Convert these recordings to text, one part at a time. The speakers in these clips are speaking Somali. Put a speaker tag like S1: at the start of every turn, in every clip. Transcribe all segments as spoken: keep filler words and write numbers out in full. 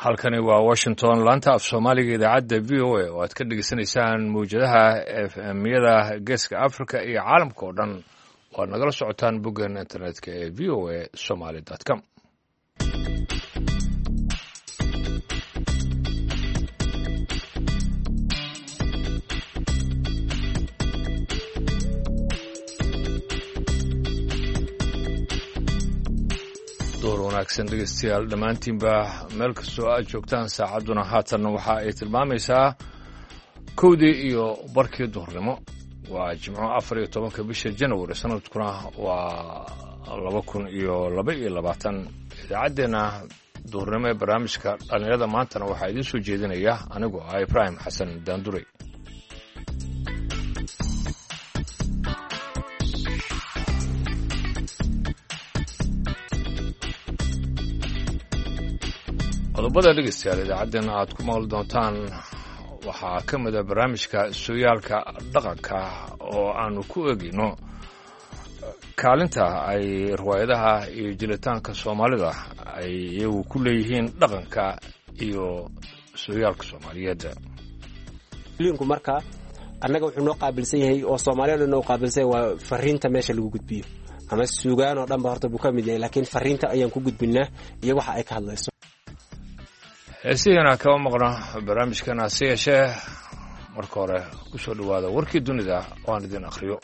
S1: halkani waa washington laanta af soomaaliga idaacadda v o a oo aad ka dhegeysanaysaan mawjadaha f m-yada geeska africa iyo caalamka oo dhan oo aad nagala socotaan boggeena internetka ee v o a somaly com door wanaagsan dhegeystayaal dhammaantiinba meel kastoo aad joogtaan saacadduna haatan waxa ay tilmaamaysaa kowdii iyo barkii duhurnimo waa jimco afar iyo tobanka bisha janawari sanadkuna waa laba kun iyo laba iyo labaatan idaacaddeenna duhurnimo ee barnaamijka dhallinyarada maantana waxaa idiin soo jeedinaya anigoo ah ibraahim xasan daanduray qodobada dhegeystayaal idaacaddeenna aad ku maqli doontaan waxaa ka mid a barnaamijka sooyaalka dhaqanka oo aanu ku eegayno kaalinta ay riwaayadaha iyo jiritaanka soomaalida ay iyagu ku leeyihiin dhaqanka iyo sooyaalka soomaaliyeed
S2: linku marka annaga wuxuu noo qaabilsan yahay oo soomaaliyana noo qaabilsan yahay waa fariinta meesha lagu gudbiyo ama suugaan oo dhanba horta buu ka mid yahay laakiin fariinta ayaan ku gudbinaa iyo waxa ay ka hadlayso
S1: heesihiina kama maqno barnaamijkan hase yeeshee marka hore ku soo dhowaada warkii dunida oo aan idin akhriyo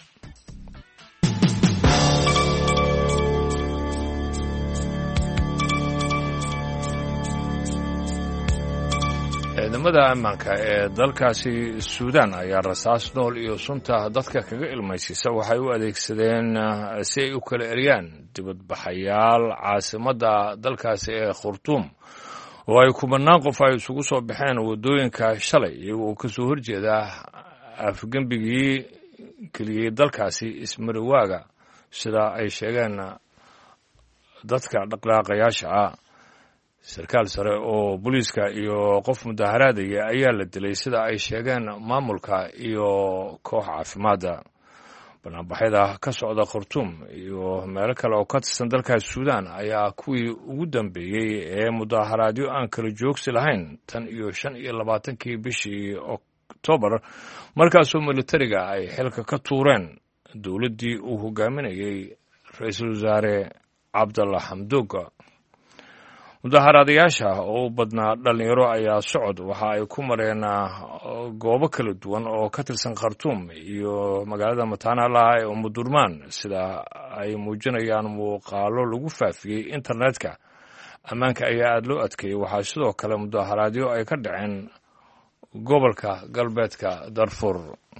S1: ciidamada ammaanka ee dalkaasi suudaan ayaa rasaas nool iyo sunta dadka kaga ilmaysiisa waxay u adeegsadeen si ay u kala eriyaan dibadbaxayaal caasimadda dalkaasi ee khurtuum oo ay kumanaan qof ay isugu soo baxeen waddooyinka shalay iyago uu ka soo horjeeda afgembigii geliyey dalkaasi ismariwaaga sida ay sheegeen dadka dhaqdhaqaaqayaasha ah sarkaal sare oo booliiska iyo qof mudaharaadaya ayaa la dilay sida ay sheegeen maamulka iyo koox caafimaadda banaanbaxyada ka socda khartuum iyo meelo kale oo ka tirsan dalkaas suudaan ayaa kuwii ugu dambeeyey ee mudaharaadyo aan kala joogsi lahayn tan iyo shan iyo labaatankii bishii oktoobar markaasoo militariga ay xilka ka tuureen dowladdii uu hogaaminayey ra-iisul wasaare cabdalla xamdooga mudaharaadayaasha oo u badnaa dhallinyaro ayaa socod waxa ay ku mareen goobo kala duwan oo ka tirsan khartuum iyo magaalada mataanaalaha ee umudurmaan sida ay muujinayaan muuqaalo lagu faafiyey internetka ammaanka ayaa aada loo adkeeyey waxaa sidoo kale mudaharaadyo ay ka dhaceen gobolka galbeedka darfur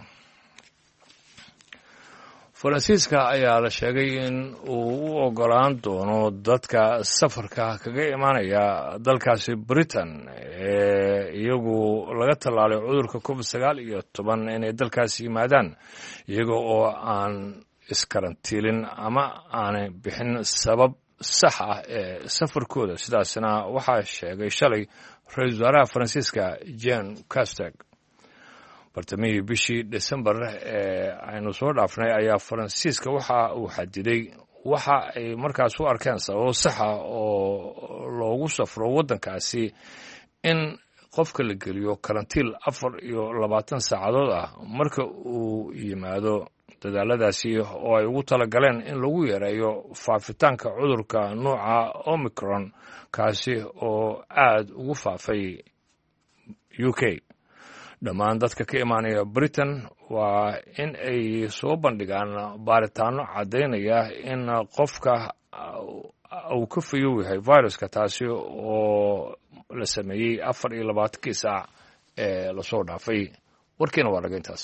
S1: faransiiska ayaa la sheegay in uu u ogolaan doono dadka safarka kaga imaanaya dalkaasi britain ee iyagu laga tallaalay cudurka covid sagaal iyo toban inay dalkaasi yimaadaan iyaga oo aan iskarantiilin ama aanay bixin sabab sax ah ee safarkooda sidaasna waxaa sheegay shalay ra-iisul wasaaraha faransiiska jean casteg bartamihii bishii desembar ee aynu soo dhaafnay ayaa faransiiska waxa uu xadiday waxa ay markaas u arkeen sababo saxa oo loogu safro waddankaasi in qofka la geliyo karantiil afar iyo labaatan saacadood ah marka uu yimaado dadaaladaasi oo ay ugu talagaleen in lagu yareeyo faafitaanka cudurka nuuca omicron kaasi oo aad ugu faafay u k dhammaan dadka ka imaanaya britain waa in ay soo bandhigaan baaritaano caddaynaya in qofka uu ka fayow yahay viruska taasi oo la sameeyey afar iyo labaatankii saac ee lasoo dhaafay warkiina waa laga intaas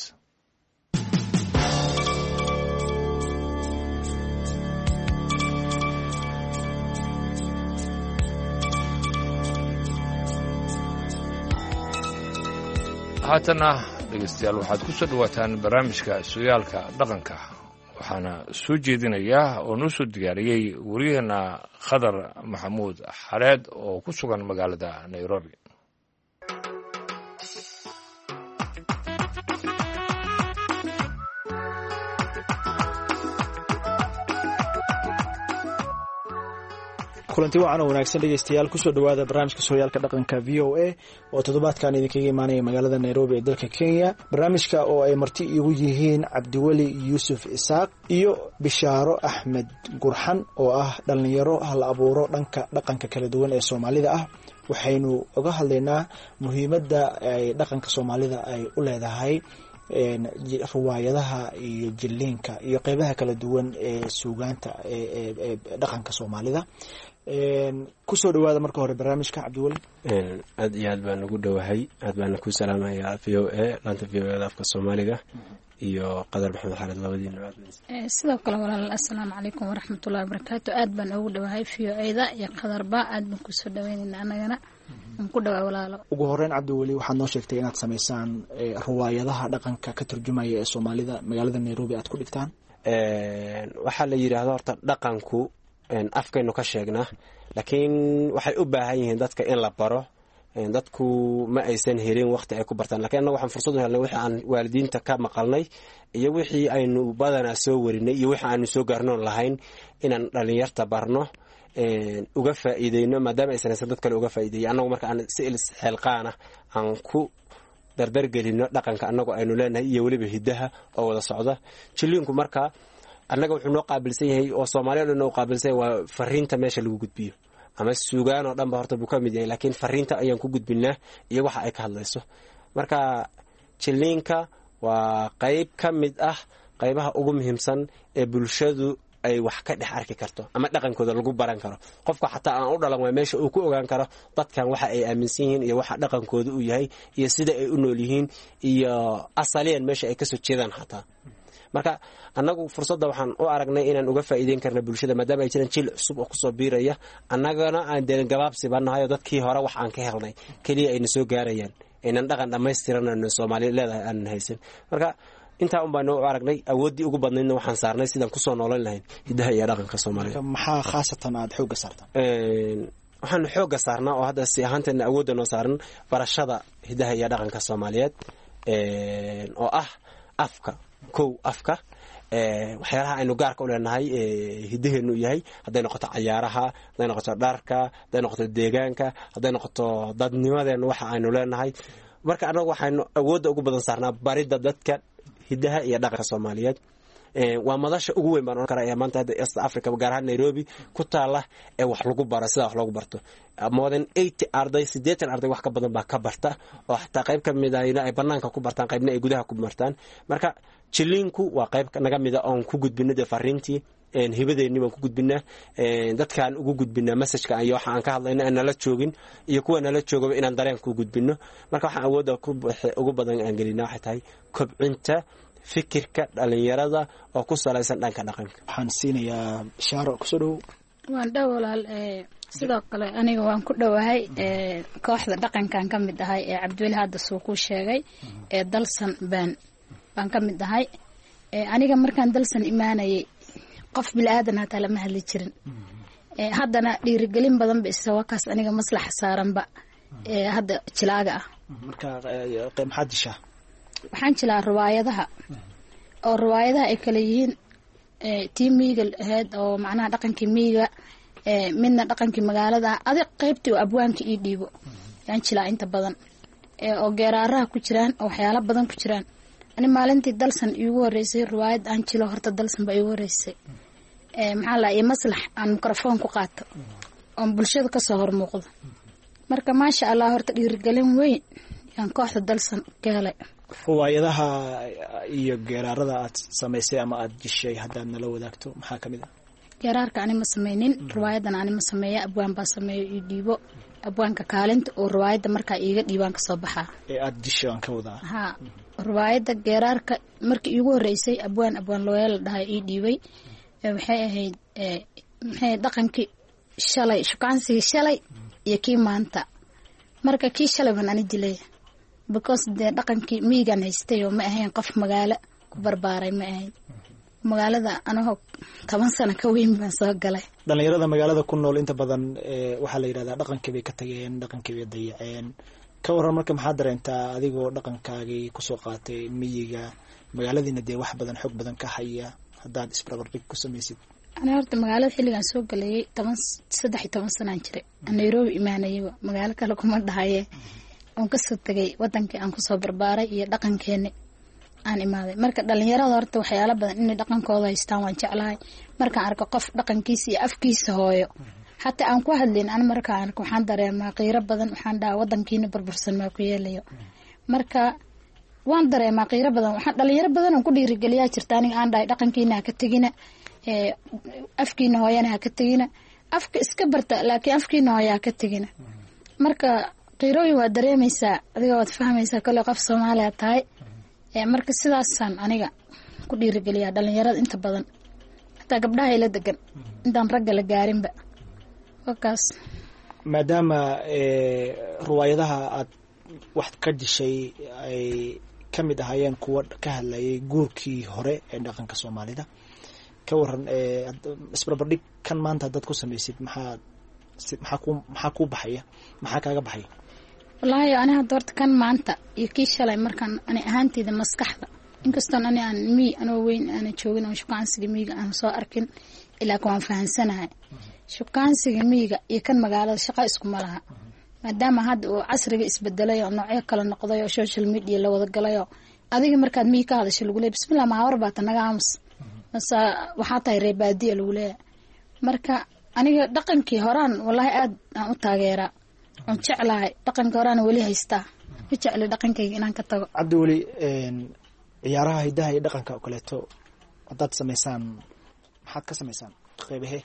S1: haatana dhegeystayaal waxaad ku soo dhowaataan barnaamijka sooyaalka dhaqanka waxaana soo jeedinayaa oo noo soo diyaariyey wariyaheenna khadar maxamuud xareed oo ku sugan magaalada nairobi
S3: kulanti wacan oo wanaagsan dhegeystayaal kusoo dhawaada barnaamijka sooyaalka dhaqanka v o a oo toddobaadkan idinkaga imaanaya magaalada nairobi ee dalka kenya barnaamijka oo ay marti igu yihiin cabdiweli yuusuf isaaq iyo bishaaro axmed gurxan oo ah dhallinyaro hal abuuro dhanka dhaqanka kala duwan ee soomaalida ah waxaynu uga hadlaynaa muhiimadda ay dhaqanka soomaalida ay u leedahay riwaayadaha iyo jiliinka iyo qeybaha kala duwan ee suugaanta ee dhaqanka soomaalida kusoo dhawaada marka hore barnaamijka cabdiweli
S2: aad iyo aad baan ugu dhowahay aad baana ku salaamayaa v o a laanta v o a afka soomaaliga iyo qadar maxamed xaalid labadiina
S4: sidoo kale walaal assalaamu calaykum waraxmatullahi wabarakaatu aad baan ugu dhowahay v o a-da iyo qadarba aad baan kusoo dhaweynayna anagana ku dhawaa walaalo
S3: ugu horeyn cabdiweli waxaad noo sheegtay inaad samaysaan riwaayadaha dhaqanka ka turjumaya ee soomaalida magaalada nairobi aad ku dhigtaan
S2: waxaa la yidhaahdo horta dhaqanku afkaynu ka sheegnaa laakiin waxay u baahan yihiin dadka in la baro dadku ma aysan helin waqti ay ku bartaan lakiin annaga waxaan fursad u helnay wixii aan waalidiinta ka maqalnay iyo wixii aynu badanaa soo warinay iyo wixii aanu soo gaarnoon lahayn inaan dhallinyarta barno uga faa'iideyno maadaama aysan haysan dad kale uga faa'iideeyay annagu marka aan si ilis xeelqaana aan ku dardargelino dhaqanka annagu aynu leenahay iyo weliba hiddaha oo wada socda jiliinku marka annaga wuxuu noo qaabilsan yahay oo soomaaliya dhan noo qaabilsan yahay waa fariinta meesha lagu gudbiyo ama suugaan oo dhan ba horta buu ka mid yahay laakiin fariinta ayaan ku gudbinaa iyo waxa ay ka hadlayso marka jiliinka waa qayb ka mid ah qaybaha ugu muhiimsan ee bulshadu ay wax ka dhex arki karto ama dhaqankooda lagu baran karo qofka xataa aan u dhalan waa meesha uu ku ogaan karo dadkan waxa ay aaminsan yihiin iyo waxa dhaqankooda uu yahay iyo sida ay u nool yihiin iyo asaliyan meesha ay kasoo jeedaan xataa marka annagu fursadda waxaan u aragnay inaan uga faa'iideyn karna bulshada maadaama ay jiraan jil cusub oo kusoo biiraya annagana aan deen gabaabsi bannahay oo dadkii hore wax aan ka helnay keliya ayna soo gaarayaan aynan dhaqan dhammaystiranayno soomaaliya leedahay aanan haysan marka intaa un baanu u aragnay awooddii ugu badnaydna waxaan saarnay sidaan kusoo noolan lahayn hiddaha iyo dhaqanka soomaalida
S3: maxaa khaasatan aada xoogga saartaan
S2: waxaanu xoogga saarnaa oo hadda si ahaanteedna awoodda noo saaran barashada hiddaha iyo dhaqanka soomaaliyeed oo ah afka kow afka waxyaalaha aynu gaarka u leenahay hiddaheenu yahay hadday noqoto cayaaraha hadday noqoto dharka hadday noqoto deegaanka hadday noqoto dadnimadeena waxa aynu leenahay marka annagu waxaynu awoodda ugu badan saarnaa baridda dadka hiddaha iyo dhaqanka soomaaliyeed waa madasha ugu weyn baan oran karaa ee maanta hadda east africa gaar ahaan nairobi ku taala ee wax lagu baro sida wax loogu barto more than eighty arday siddeetan arday wax ka badan baa ka barta oo xataa qayb ka mid ah ay banaanka ku bartaan qaybna ay gudaha ku bartaan marka jiliinku waa qayb naga mid ah oon ku gudbino dee fariintii hibadeennii baan ku gudbinaa dadkaan ugu gudbinaa messajka iyo waxa aan ka hadlayna aan nala joogin iyo kuwa nala joogaba inaan dareen ku gudbino marka waxaan awoodda ugu badan aan gelinaa waxay tahay kobcinta fikirka dhalinyarada oo ku salaysan dhanka dhaqanka
S3: waxaan siinayaa bishaaro kusoo dhow
S4: waan dhow walaal sidoo kale aniga waan ku dhowahay kooxda dhaqankan ka mid ahay ee cabdiweli hadda suu ku sheegay ee dalsan baan baan ka mid ahay aniga markaan dalsan imaanayay qof bilaadan hataa lama hadli jirin haddana dhiirigelin badan ba isa wakaas aniga maslaxa saaranba hadda jilaaga ah
S3: marka maxaad dishaa
S4: waxaan jilaa riwaayadaha oo riwaayadaha ay kala yihiin tii miyiga ahayd oo macnaha dhaqankii miyiga midna dhaqankii magaalada adig qaybtii oo abwaanka ii dhiibo yaan jilaa inta badan oo geeraaraha ku jiraan oo waxyaalo badan ku jiraan ani maalintii dalsan iigu horeysay riwaayad aan jilo horta dalsan ba iigu horeysay maxaa la iyo maslax aan mikrofon ku qaato oon bulshada kasoo hormuuqdo marka maasha allah horta dhiirigelin weyn yaan kooxda dalsan ka helay
S3: riwaayadaha iyo geeraarada aad samaysay ama aada jishay haddaad nala wadaagto maxaa ka mid ah
S4: geeraarka ani ma samaynin riwaayadan ani ma sameeya abwaan baa sameeyo ii dhiibo abwaanka kaalinta oo riwaayadda markaa iiga dhiibaan kasoo baxaa
S3: ee aada jishay aan ka wadaa
S4: ha riwaayadda geeraarka markii iigu horeysay abwaan abwaan looya la dhahay ii dhiibay waxay ahayd maxay dhaqankii shalay shukaansigii shalay iyo kii maanta marka kii shalay baan ani dilay because dee dhaqankii miyigan haystay oo ma ahayn qof magaalo ku barbaaray ma ahayn magaalada anagoo toban sano ka weyn baan soo galay
S3: dhalinyarada magaalada ku nool inta badan waxaa la yidhahdaa dhaqankii bay ka tageen dhaqankii bay dayaceen ka waran marka maxaa dareentaa adigoo dhaqankaagii kusoo qaatay miyiga magaaladiina dee wax badan xoog badan ka haya haddaad isbarbardhig ku samaysid
S4: ana horta magaalada xilligan soo galayay toban saddex iyo toban sanaan jiray Nairobi imaanayay magaalo kale kuma dhahaye aan ka soo tagay wadankii aan ku soo barbaaray iyo dhaqankeena aan imaaday marka dhalinyarada horta waxyaalo badan in dhaqankooda haystaan waan jeclahay marka arko qof dhaqankiisa iyo afkiisa hooyo hatta aan ku hadlin aan marka aan waxaan dareemaa qiiro badan waxaan dhahaa wadankiina burbursan ma ku yeelayo marka waan dareemaa qiiro badan waxaan dhalinyaro badan oo ku dhiirigeliyaa jirta aniga aan dhahay dhaqankiina ka tagina ee afkiina hooyana ka tagina afka iska barta laakiin afkiina hooya ka tagina marka qiirooyin waa dareemaysaa adiga waad fahmaysaa kale qof Soomaaliya tahay ee marka sidaasan aniga ku dhiirigeliyaa dhalinyarada inta badan hatta gabdhaha ila degan intaan rag la gaarinba wakaas
S3: maadaama ee ruwaayadaha aad wax ka dishay ay kamid ahaayeen kuwa ka hadlayay guurkii hore ee dhaqanka Soomaalida ka waran ee isbarbardhig kan maanta dad ku sameeysid maxaa maxaa ku maxaa ku baxaya maxaa kaaga baxaya
S4: wallahi ana hadda kan maanta iyo kii shalay markan ani ahaantayda maskaxda inkastoo ani aan mi ana weyn ana joogin oo shukaansiga miiga aan soo arkin ilaa kuwan fahansanahay shukaansiga miiga iyo kan magaalada shaqo isku malaha maadaama hadda uu casriga isbedelay oo noocyo kala noqday oo social media la wada galay adiga markaad miiga ka hadasho lagu leeyahay bismillah ma war baad naga aamus masa waxa tahay reebaadiya lagu leeyahay marka aniga dhaqankii horaan wallahi aad aan u taageeraa aan jeclahay dhaqanka horaan wali haystaa ma jecla dhaqankayga inaan ka tago
S3: Cabdi Wali een ciyaaraha hidaha iyo dhaqanka oo kaleeto wadaad sameysaan maxaad ka sameysaan qeybahe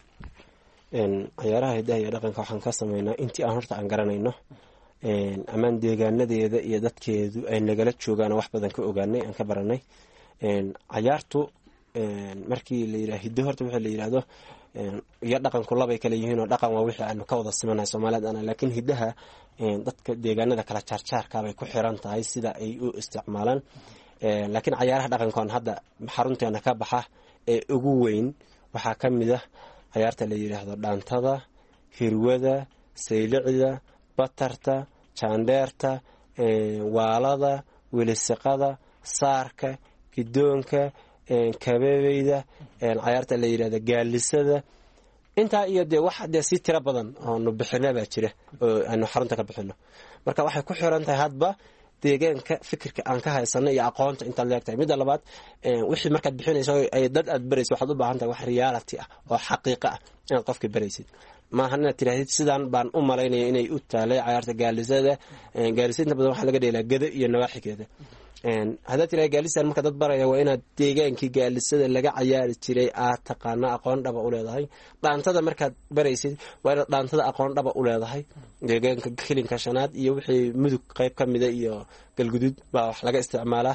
S2: een ciyaaraha hidaha iyo dhaqanka waxaan ka sameynaa intii aan horta aan garanayno een amaan deegaanadeeda iyo dadkeedu ay nagala joogaan wax badan ka ogaanay aan ka baranay een ciyaartu een markii la yiraahdo hiddo horta waxa la yiraahdo een iyo dhaqanku laba kala yihiin oo dhaqan waa wixii aanu ka wada simanahay Soomaaliyeed ana laakiin hidaha een dadka deegaanada kala charchaarka bay ku xiran tahay sida ay u isticmaalaan een laakiin ciyaaraha dhaqankan hadda xarunteena ka baxa ee ugu weyn waxa kamid ah ciyaarta la yiraahdo dhaantada hirwada saylicida batarta jaandeerta ee waalada wilisaqada saarka gidoonka een kabeebeyda een ciyaarta la yiraahdo gaalisada inta iyo de wax de si tira badan oo nu bixinaba jira oo aanu xarunta ka bixino marka waxay ku xiran tahay hadba deegaanka fikirka aan ka haysano iyo aqoonta inta leegtay mid labaad ee wixii marka bixinayso ay dad aad barayso waxaad u baahan tahay wax reality ah oo xaqiiqo ah inaad qofka baraysid ma ahna tiraahid sidaan baan u maleynaya inay u taalay ciyaarta gaalisada ee gaalisada badan waxa laga dheelaa gada iyo nawaaxigeeda een hada tira gaalisan marka dad baraya waa inaad deegaankii gaalisada laga ciyaari jiray aad taqaana aqoon dhaba u leedahay dhaantada markaad baraysid waa inaad dhaantada aqoon dhaba u leedahay deegaanka khilinka shanaad iyo wixii mudug qayb kamida iyo galgudud baa wax laga isticmaalaa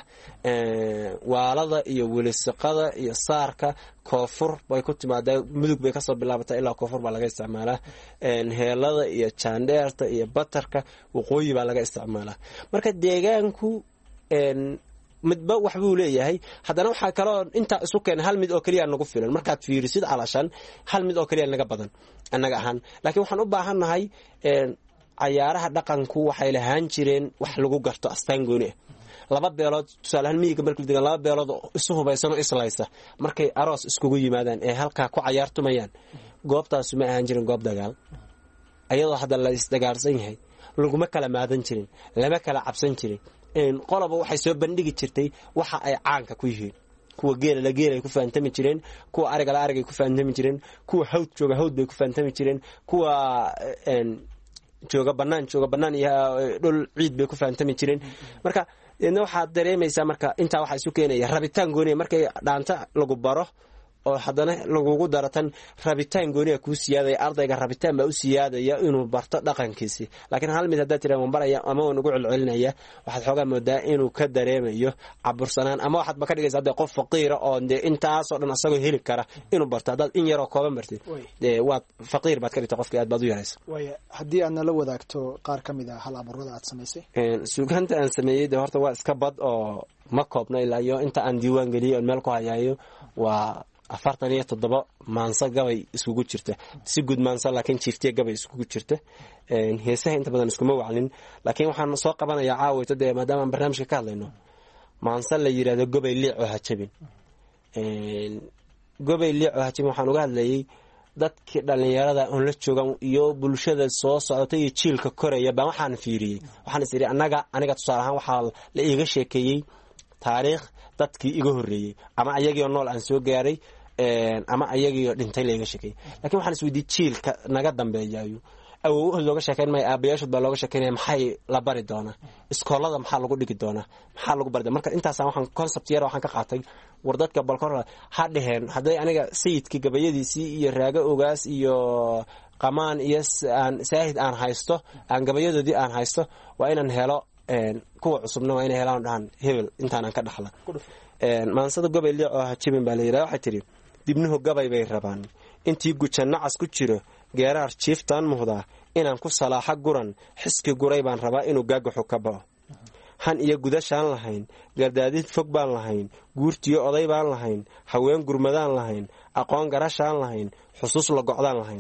S2: ee waalada iyo wilisaqada iyo saarka koofur bay ku timaadaa mudug bay ka soo bilaabataa ilaa koofur baa laga isticmaalaa een heelada iyo jaandeerta iyo batarka waqooyi baa laga isticmaalaa marka deegaanku een midba wax buu leeyahay hadana waxa kale oo inta isu keen hal mid oo kaliya nagu filan markaad fiirisid calashan hal mid oo kaliya naga badan anaga ahaan laakiin waxaan u baahanahay een ciyaaraha dhaqanku waxay lahaan jireen wax lagu garto astaan gooni ah laba beelood tusaalahan miyiga markii degan laba beelood isu hubaysan oo islaysa markay aroos iskugu yimaadaan ee halka ku ciyaartumayaan goobtaas ma ahaan jirin goob dagaal ayadoo hadda la isdagaarsan yahay laguma kala maadan jirin lama kala cabsan jirin een qolaba waxay soo bandhigi jirtay waxa ay caanka ku yihiin kuwa geela la geelay ku faantami jireen kuwa ariga la ariga ku faantami jireen kuwa hawd jooga hawd bay ku faantami jireen kuwa een jooga banaan jooga banaan iyo dhul ciid bay ku faantami jireen marka ina waxa dareemaysa marka inta waxa isu keenaya rabitaan gooni markay dhaanta lagu baro oo hadana lagu daratan rabitaan gooni ku siyaadaya ardayga rabitaan ba u siyaadaya inuu barto dhaqankiisa laakiin hal mid hadaa tiraa baraya ama uu ugu celcelinaya waxaad xoogaa moodaa inuu ka dareemayo cabursanaan ama waxaad ba ka dhigaysaa hada qof faqiir oo intaas oo dhan asagoo heli kara inuu barto hadaad in yar oo kooban bartid ee waa faqiir baad ka dhigtaa qofkii aad baad u yarayso
S3: way hadii aad la wadaagto qaar kamid ah hal abuurada aad sameysay
S2: een suugaanta aan sameeyay horta waa iska bad oo ma koobna ilaa iyo inta aan diiwaan galiyay meel ku hayayo waa afartan iyo toddoba maansa gabay iskugu jirta si gud maansa laakiin jiiftiye gabay iskugu jirta een heesaha inta badan iskuma waclin laakiin waxaan soo qabanayaa caawayto de maadaama aan barnaamijka ka hadlayno maansa la yiraahdo gabay liic oo ha jabin een gobay liico hajim waxaan uga hadlayay dadkii dhallinyarada oon la joogan iyo bulshada soo socota iyo jiilka koraya baan waxaan fiiriyey waxaan is idhi annaga aniga tusaale ahaan waxaa la iiga sheekeeyey taariikh dadkii iga horreeyey ama ayagiioo nool aan soo gaaray ama ayagiioo dhintay la iga sheekeeyey lakiin waxaan is weydiiyey jiilka naga dambeeyayo awowahood looga sheekayn maya aabayaashood baa looga sheekaynaya maxay la bari doonaa iskoolada maxaa lagu dhigi doonaa maxaa lagu bari doona marka intaasa waxaan concept yar waxaan ka qaatay war dadka balkor ha dheheen hadday aniga sayidkii gabayadiisii iyo raago ogaas iyo qamaan iyo aan saahid aan haysto aan gabayadoodii aan haysto waa inaan helo kuwa cusubna waa inay helaan dhahan hebel intaanaan ka dhaxla maansada gobay liico hajibin baa la yidhaha waxay tidhi dibnuhu gabay bay rabaan intii guja nacas ku jiro geeraar jiiftaan muhdaa inaan ku salaaxa guran xiski guray baan rabaa inuu gaagaxu ka bao han iyo gudashaan lahayn gardaadid fog baan lahayn guurtiyo oday baan lahayn haween gurmadaan lahayn aqoon garashaan lahayn xusuus la gocdaan lahayn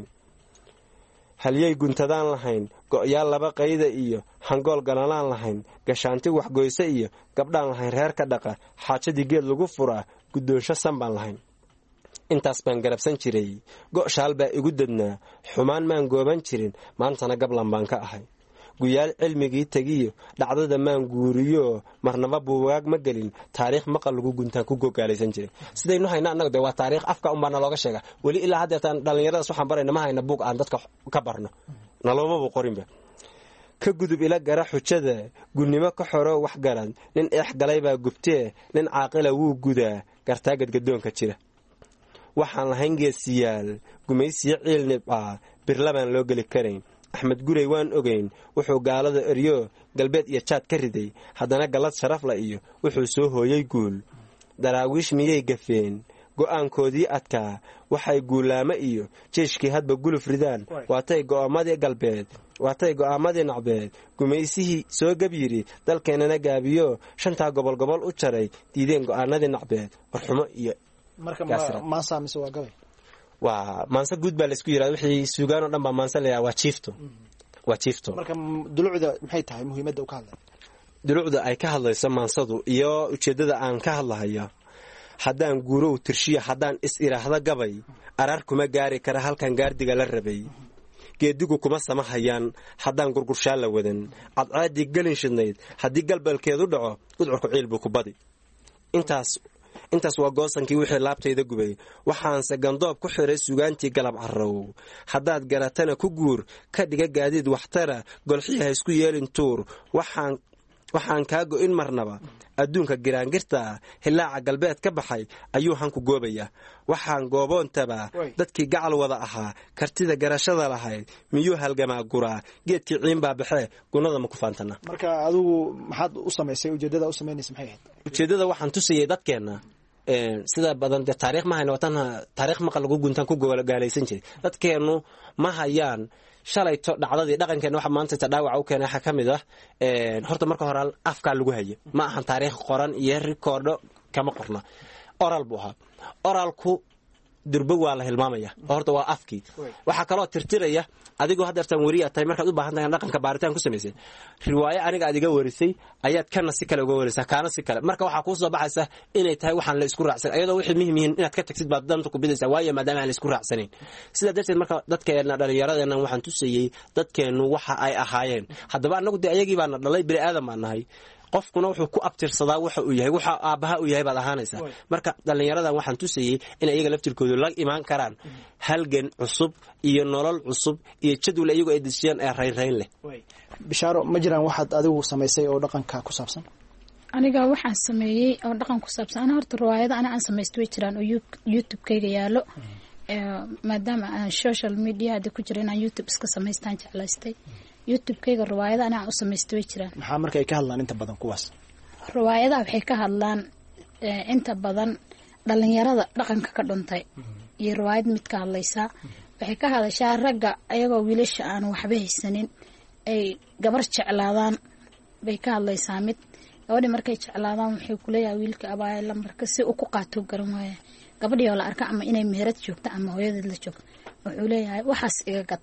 S2: halyay guntadaan lahayn go'yaal laba qayda iyo hangool galanaan lahayn gashaanti waxgoyse iyo gabdhaan lahayn reer ka dhaqa xaajadii geed lagu furaa guddoonsho san baan lahayn intaas baan garabsan jiray go'shaal baa igu dadnaa xumaan maan gooban jirin maantana gablan baan ka ahay guyaal cilmigii tegiyo dhacdada maan guuriyo marnaba buugaag ma gelin taariikh maqal lagu guntaan ku gogaalaysan jiray sidaynu hayna annaga dee waa taariikh afka un baa nalooga sheega weli ilaa haddeetaan dhallinyaradaas waxaan barayna ma hayna buug aan dadka ka barno naloomaba qorinba ka gudub ila gara xujada gunnimo ka xoro wax garan nin eex galay baa gubtee nin caaqila wuu gudaa gartaa gadgadoonka jira waxaan lahayn geesiyaal gumaysiyo ciil nibcaa birlabaan loo geli karayn axmed gurey waan ogayn wuxuu gaalada eryo galbeed iyo jaad ka riday haddana gallad sharafla iyo wuxuu soo hooyey guul daraawiish miyay gafeen go'aankoodii adkaa waxay guulaamo iyo jeeshkii hadba guluf ridaan waatay go'aamadii galbeed waatay go'aamadii nacbeed gumaysihii soo gab yidhi dalkeennana gaabiyo shantaa gobol gobol u jaray diideen go'aanadii nacbeed warxumo iyo waa maanse guud baa laisku yirahda wixii suugaan oo dhan baa maanse layaha waa jiifto waa jiifto
S3: marka dulucda maxay tahay muhiimadda uu ka hadlay
S2: dulucda ay ka hadlayso maansadu iyo ujeeddada aan ka hadlahayo haddaan guurow tirshiyo haddaan is iraahdo gabay araar kuma gaari kara halkan gaardiga la rabay geedigu kuma samahayaan haddaan gurgurshaan la wadan cadcaadii gelin shidnayd haddii galbalkeedu dhaco gudcurku ciil buu ku badi intaas intaas waa goosankii wixii laabtayda gubay waxaanse gandoob ku xiray sugaantii galab carrow haddaad garatana ku guur ka dhiga gaadiid waxtara golxii ha isku yeelin tuur waxaan waxaan kaa go'in marnaba adduunka giraangirta hilaaca galbeed ka baxay ayuu hanku goobaya waxaan gooboontaba dadkii gacal wada ahaa kartida garashada lahayd miyuu halgamaa guraa geedkii ciinbaa baxee gunada ma ku faantana
S3: marka adigu maxaad u samaysay ujeeddada u samaynaysa maxay ahayd
S2: ujeeddada waxaan tusayay dadkeenna sida badan dee taariikh ma hayna watan taariikh maqal lagu guntaan ku gaalaysan jiray dadkeennu ma hayaan shalayto dhacdadii dhaqankeenna waxa maanta ta dhaawaca u keenay waxa ka mid ah horta marka hore afkaa lagu hayo ma ahan taariikh qoran iyo rikoordho kama qorna oral buu ahaa oralku durba waa la hilmaamaya horta waa afkii waxaa kaloo tirtiraya adigoo haddeertaan weriyaa tahay markaad u baahan tahay dhaqanka baaritaan ku samaysay riwaayo aniga aad iga warisay ayaad kana si kale uga waraysaa kaana si kale marka waxaa kuu soo baxaysa inay tahay waxaan la isku raacsan ayadoo wixii muhim yihiin inaad ka tagsid baad danta ku bidaysaa waayo maadaama aan la isku raacsanayn sidaa darteed marka dadkeenna dhallinyaradeenna waxaan tusayey dadkeennu waxa ay ahaayeen haddaba annagu dee ayagii baana dhalay bini aadan baan nahay qofkuna wuxuu ku abtirsadaa waxa uu yahay waxa aabaha uu yahay baad ahaanaysaa marka dhallinyaradan waxaan tusayey in iyaga laftirkoodu la imaan karaan halgan cusub iyo nolol cusub iyo jadwal iyagoo ay dejiyaan ee raynrayn leh
S3: bishaaro ma jiraan waxaad adigu samaysay oo dhaqanka ku saabsan
S4: aniga waxaan sameeyey oo dhaqan ku saabsan ana horta riwaayada ana aan samaystay way jiraan oo youtube-kayga yaalo maadaama aan social media hadda ku jira inaan youtube iska samaystaan jeclaystay youtube-kayga riwaayada ana aan u samaystay way jiraan
S3: maxaa marka ay ka hadlaan inta badan kuwaas
S4: riwaayadaha waxay ka hadlaan inta badan dhalinyarada dhaqanka ka dhuntay iyo riwaayad mid ka hadlaysaa waxay ka hadashaa ragga ayagoo wiilasha aan waxba haysanin ay gabar jeclaadaan bay ka hadlaysaa mid gabadhi markay jeclaadaan waxay kuleeyahay wiilka abaaya lambarka si uu ku qaato garan waaya gabadhii oo la arka ama inay meherad joogto ama hooyadeed la joogto wuxuu leeyahay waxaas iga gad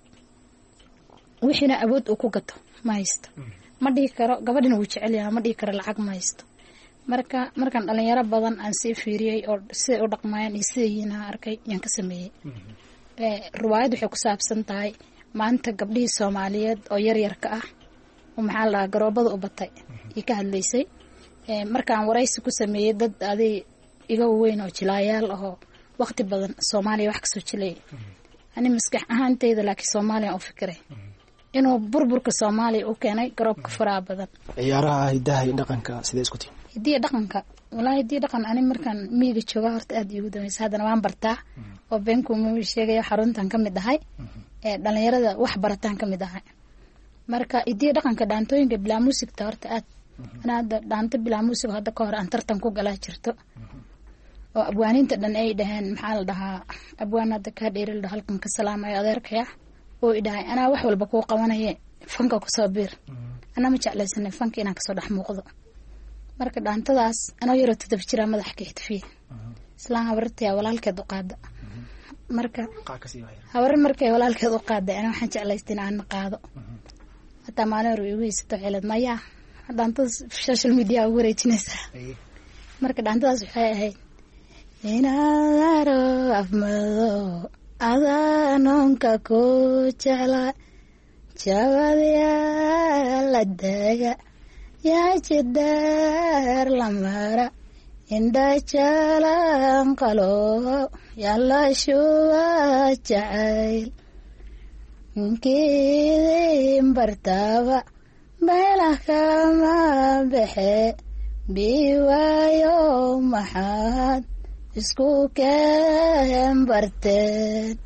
S4: wixiina awood uu ku gato ma haysto ma dhihi karo gabadhina wuu jecel yahay ma dhihi karo lacag ma haysto marka markaan dhalinyaro badan aan sii fiiriyey oo siday u dhaqmayaan iyo siday yihiin aan arkay yaan ka sameeyey riwaayad waxay ku saabsan tahay maanta gabdhihii soomaaliyeed oo yaryarka ah oo maxaa la dhahaa garoobada u batay iyo ka hadlaysay markaan waraysi ku sameeyey dad aday iga weyn oo jilaayaal ahoo waqti badan soomaaliya wax kasoo jilayay ani maskax ahaanteyda laakiin soomaaliya u fikiray inuu burburka soomaaliya u keenay garoobka faraha badan.
S3: ciyaaraha hidaha iyo dhaqanka sidee isku tihiin?
S4: hidiya dhaqanka walaahi hidiya dhaqan ani markaan miyiga jooga horta aad iigu dameysa haddana waan bartaa oo beenku ma sheegayo xaruntan ka mid ahay ee dhalinyarada wax barataan ka mid ahay marka hidiya dhaqanka dhaantooyinka bilaa muusigta horta aad ana hadda dhaanto bilaa muusig hadda ka hor aan tartan ku galaa jirto oo abwaaninta dhan ay dhaheen maxaa la dhahaa abwaan hadda kaa dheerilda halkan ka salaamayo adeerkaya oo idhahay anaa wax walba kuu qabanaye fanka kusoo biir anaa ma jeclaysanay fanka inaan kasoo dhex muuqdo marka dhaantadaas anoo yaroo todob jiraa madaxa ka ixtifiye islaan habartaya walaalkeed u qaada marka habar markay walaalkeed u qaaday anaa waxaan jeclaystay inaan qaado hataa maalin hore igu haysato xeelad mayaa dhaantadas social media ugu wareejinaysaa marka dhaantadaas waxay ahayd inaadaro afmado adaanonka ku jecla jabadyaa la daaga yaa jidaar la mara indha jalan qalo yalla shuba jacayl nkeedin bartaba beelah kama bexe biwaayo maxaad isku keen barteen.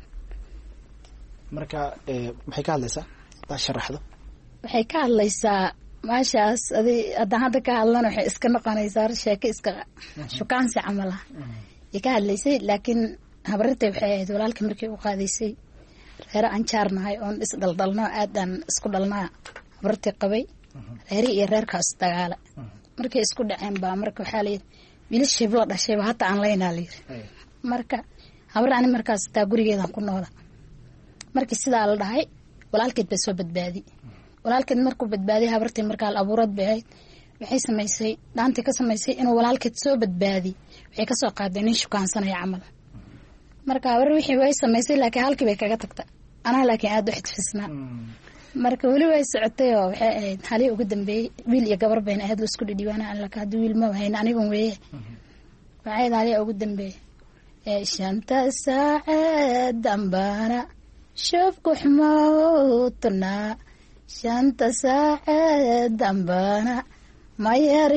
S3: marka maxay ka hadlaysaa baa sharaxdo?
S4: waxay ka hadlaysaa maashaas adi haddaan hadda ka hadlana waxay iska noqonaysaa sheeko iska shukaansi camal ah ay ka hadlaysay laakiin habarirtay waxay ahayd walaalka markii u qaadaysay reere aan jaarnahay oon isdhaldhalno aadaan isku dhalnaa habarirtay qabay reeri iyo reerkaas dagaala markay isku dhaceen baa marka waxaa layidhi wiilashayb la dhashayba hata aan laynaa layidhi marka habar ani markaas taa gurigeedaan ku noola markii sidaa la dhahay walaalkeed bay soo badbaadi walaalkeed markuu badbaadiy habartii markaa la abuurad bay ahayd waxay samaysay dhaantii ka samaysay inuu walaalkeed soo badbaadi waxay kasoo qaaday nin shukaansanaya camal marka habar wixii way samaysay laakiin halkii bay kaga tagta anaa laakiin aada u xidfisnaa marka weli way socotay oo waxay ahayd halii ugu dambeeyey wiil iyo gabar bayna ahayd laisku dhidhiibaana laka haddii wiil ma hayna anigan weeye waxay ahayd halii ugu dambeeyey ee shanta saaceed dambaana shubku xumawtunaa shanta saaceed dambaana ma yar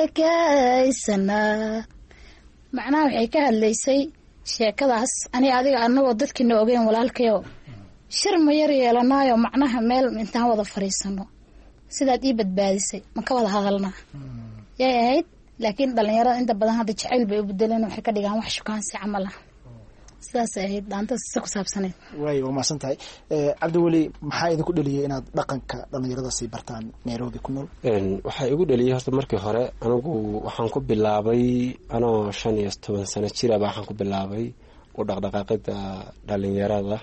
S4: sheekaysanaa macnaha waxay ka hadlaysay sheekadaas ani adiga anagoo dadkiina ogeyn walaalkayo shir ma yar yeelanaayo macnaha meel intaan wada fariisano sidaad ii badbaadisay ma ka wada hadalnaa yay ahayd laakiin dhalinyarada inta badan hadda jacayl bay u bedeleen waxay ka dhigaan wax shukaansi camal ah sidaas ahayd dhaantada si ku saabsaneed.
S3: waay waa mahadsan tahay cabdiweli maxaa idinku dhaliyay inaad dhaqanka dhalinyarada sii bartaan nairobi ku nool?
S2: waxaa igu dhaliyay horta markii hore anigu waxaan ku bilaabay anoo shan iyo toban sano jiraba waxaan ku bilaabay u dhaqdhaqaaqida dhalinyarada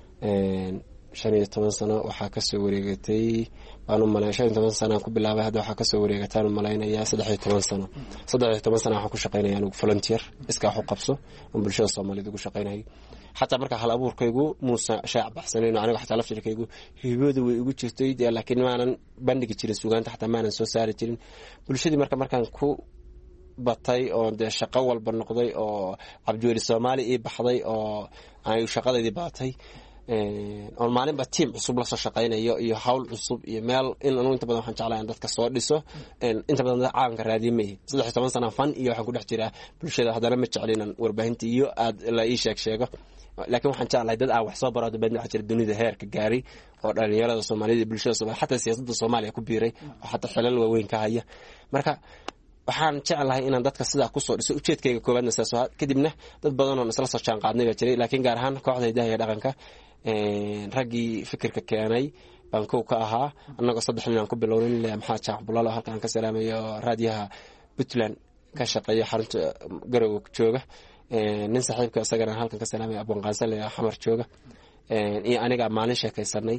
S2: shan iyo toban sano waxaa kasoo wareegatay baan u malay shan iyo toban sano aan ku bilaabay hadda waxaa kasoo wareegataan u malaynayaa saddex iyo toban sano saddex iyo toban sano waxaan ku shaqaynaya anigu volunteer iskaa wax u qabso aan bulshada Soomaaliyeed ugu shaqaynayo xataa marka hal abuurkaygu muusa shaac baxsanayn aniga xataa laftirkaygu hibadu way ugu jirtay laakiin maanan bandhigi jirin suugaanta xataa maanan soo saari jirin bulshadii marka markaan ku batay oo de shaqo walba noqday oo Cabdiweli Soomaali ii baxday oo ay shaqadeedii baatay oo maalinba team cusub la soo shaqaynayo iyo hawl cusub iyo meel in anu inta badan waxaan jeclahay dadka soo dhiso inta badan caanka raadimay saddex iyo toban sano fan iyo waxaan ku dhex jiraa bulshada haddana ma jeclinan warbaahinta iyo aad la ii sheeg sheego laakiin waxaan jeclahay dad aan wax soo barado baan waxa jira dunida heerka gaari oo dhalinyarada Soomaaliyeed bulshada Soomaaliyeed xataa siyaasadda Soomaaliya ku biiray oo xataa xilal waaweyn ka haya marka waxaan jeclahay inaan dadka sidaa ku soo dhiso ujeedkayga koobaadna saasoo kadibna dad badan oo isla soo jaan qaadnay baa jiray laakiin gaar ahaan kooxda hidaha iyo dhaqanka raggii fikirka keenay baan kow ka ahaa annagoo saddex nin aan ku bilownay maxaa jaac bulalo halkaan ka salaamayo raadiyaha Puntland ka shaqeeya xarunta Garowe jooga nin saaxiibka isagana halkaan ka salaamayo Abwan Qaasale xamar jooga iyo aniga maalin sheekaysanay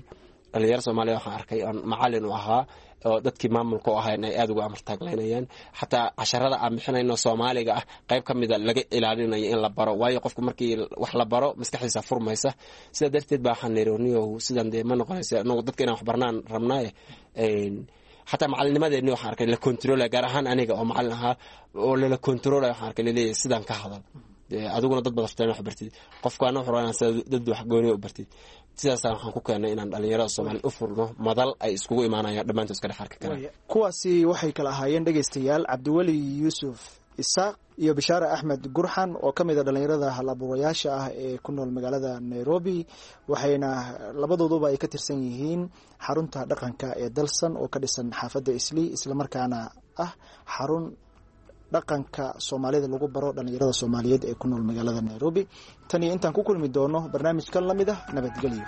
S2: dhalinyaro Soomaaliya waxaan arkay aan macallin u ahaa oo dadkii maamulka u ahayn ay aad uga amar taagleynayaan xataa casharada aan bixinayno Soomaaliga ah qayb kamid ah laga ilaalinayo in la baro waayo qofku markii wax la baro maskaxdiisa furmaysa sida darteed baa waxaan leeyahay sidan de ma noqonaysa inuu dadka inaan wax barnaan rabnaa een حتى معلمادeenni waxaan arkay la control gaar ahaan aniga oo macallin ahaa oo la control waxaan arkay leeyahay sidaan ka hadal adiguna dad badaftaan wax bartid qofkaana wuxuu raacay dad wax gooni u bartid sidaas waxaan ku keenay inaan dhalinyarada Soomaali u furno madal ay iskugu imaanayaan dhamaantood iska dhaxarka kara
S3: kuwaasi waxay kala ahaayeen dhageystayaal Cabdiwali Yuusuf Isaaq iyo Bishaara Axmed Gurxan oo kamid ah dhalinyarada hal-abuurayaasha ah ee ku nool magaalada Nairobi waxayna labadooduba ay ka tirsan yihiin xarunta dhaqanka ee Dalsan oo ka dhisan xaafadda Islii isla markaana ah xarun dhaqanka Soomaalida lagu baro dhalinyarada Soomaaliyeed ee ku nool magaalada Nairobi tan iyo intaan ku kulmi doono barnaamijkan la mid ah nabadgelyo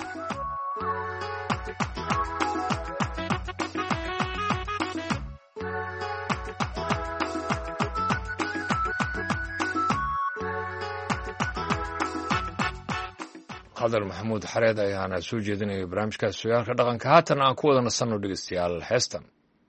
S1: qadar maxamuud xareed ayaana soo jeedinaya barnaamijkaas sooyaalka dhaqanka haatan aan ku wada nasanno dhegeystayaal heestan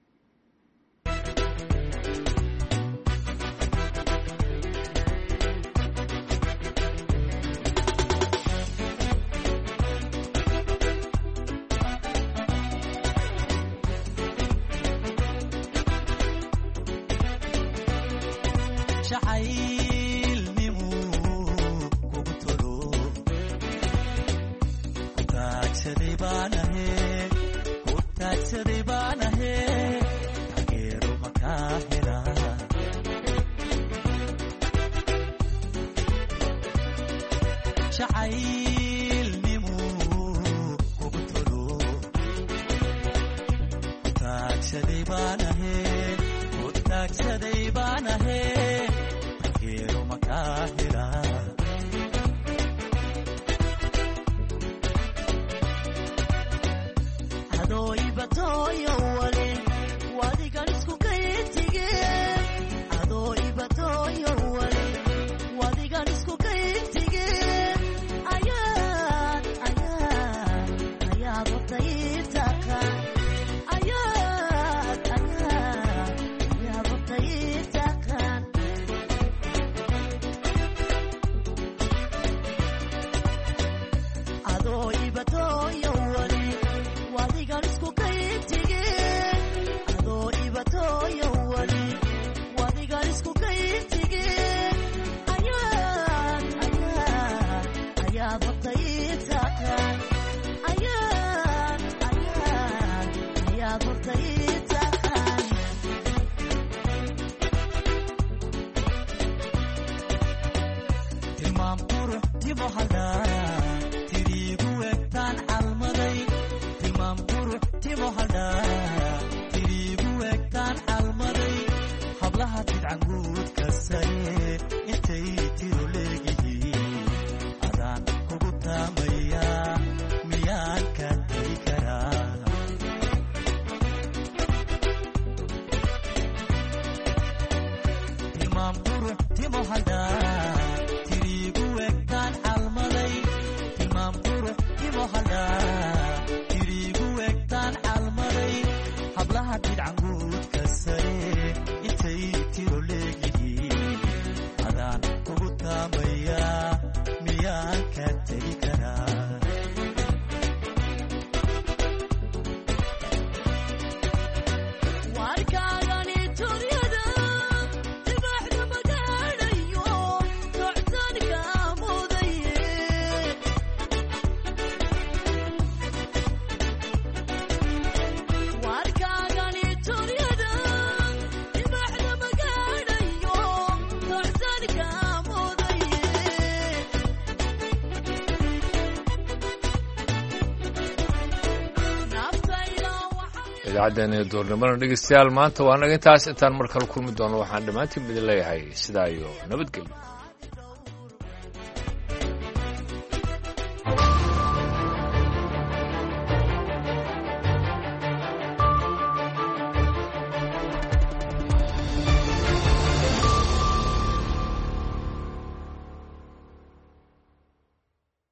S1: idaacaddeena iyo duurnimada dhegeystayaal maanta waa naga intaas intaan mar kale kulmi doono waxaan dhammaantiin idin leeyahay sidaa iyo nabadgelyo